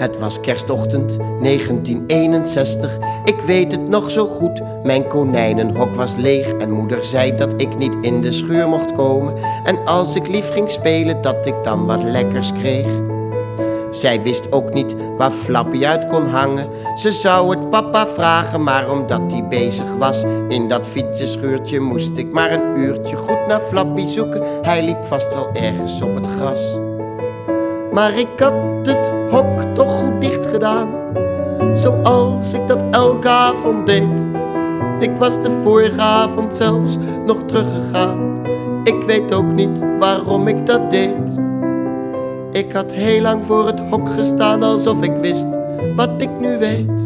Het was kerstochtend 1961, ik weet het nog zo goed. Mijn konijnenhok was leeg en moeder zei dat ik niet in de schuur mocht komen. En als ik lief ging spelen, dat ik dan wat lekkers kreeg. Zij wist ook niet waar Flappy uit kon hangen. Ze zou het papa vragen, maar omdat hij bezig was in dat fietsenschuurtje, moest ik maar een uurtje goed naar Flappy zoeken. Hij liep vast wel ergens op het gras. Maar ik had het hok toch goed dicht gedaan, zoals ik dat elke avond deed. Ik was de vorige avond zelfs nog teruggegaan. Ik weet ook niet waarom ik dat deed. Ik had heel lang voor het hok gestaan, alsof ik wist wat ik nu weet.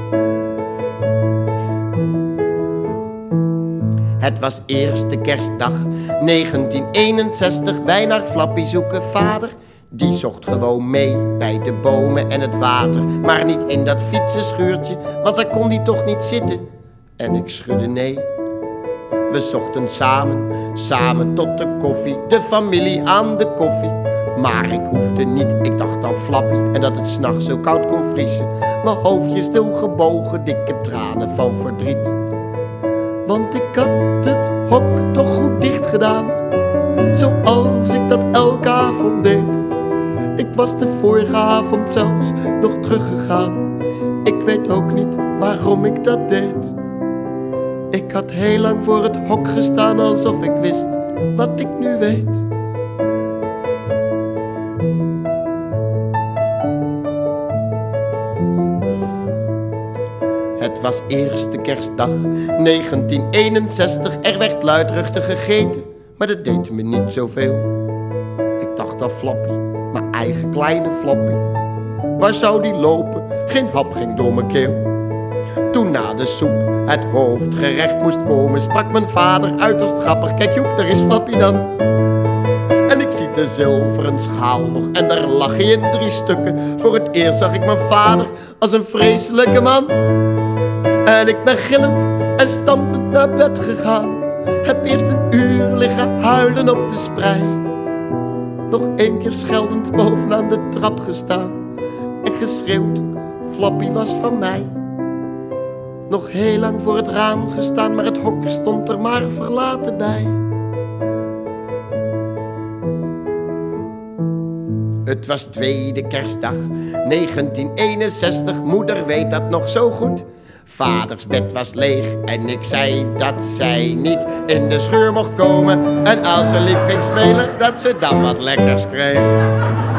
Het was eerste kerstdag 1961, wij naar Flappy zoeken. Vader, die zocht gewoon mee bij de bomen en het water, maar niet in dat fietsenschuurtje, want daar kon hij toch niet zitten. En ik schudde nee. We zochten samen tot de koffie, de familie aan de koffie. Maar ik hoefde niet, ik dacht aan Flappy en dat het 's nachts zo koud kon vriezen. Mijn hoofdje stil gebogen, dikke tranen van verdriet. Want ik had het hok toch goed dicht gedaan, zoals ik dat elke avond deed. Ik was de vorige avond zelfs nog teruggegaan. Ik weet ook niet waarom ik dat deed. Ik had heel lang voor het hok gestaan, alsof ik wist wat ik nu weet. Het was eerste kerstdag 1961, er werd luidruchtig gegeten, maar dat deed me niet zoveel. Ik dacht aan Flappy, mijn eigen kleine Flappy. Waar zou die lopen? Geen hap ging door mijn keel. Toen na de soep het hoofdgerecht moest komen, sprak mijn vader uiterst grappig: kijk Joep, daar is Flappy dan. En ik zie de zilveren schaal nog en daar lag hij in 3 stukken. Voor het eerst zag ik mijn vader als een vreselijke man. En ik ben gillend en stampend naar bed gegaan. Heb eerst een uur liggen huilen op de sprei. Nog 1 keer scheldend bovenaan de trap gestaan en geschreeuwd: Flappy was van mij. Nog heel lang voor het raam gestaan, maar het hok stond er maar verlaten bij. Het was tweede kerstdag 1961, moeder weet dat nog zo goed. Vaders bed was leeg en ik zei dat zij niet in de schuur mocht komen. En als ze lief ging spelen, dat ze dan wat lekkers kreeg.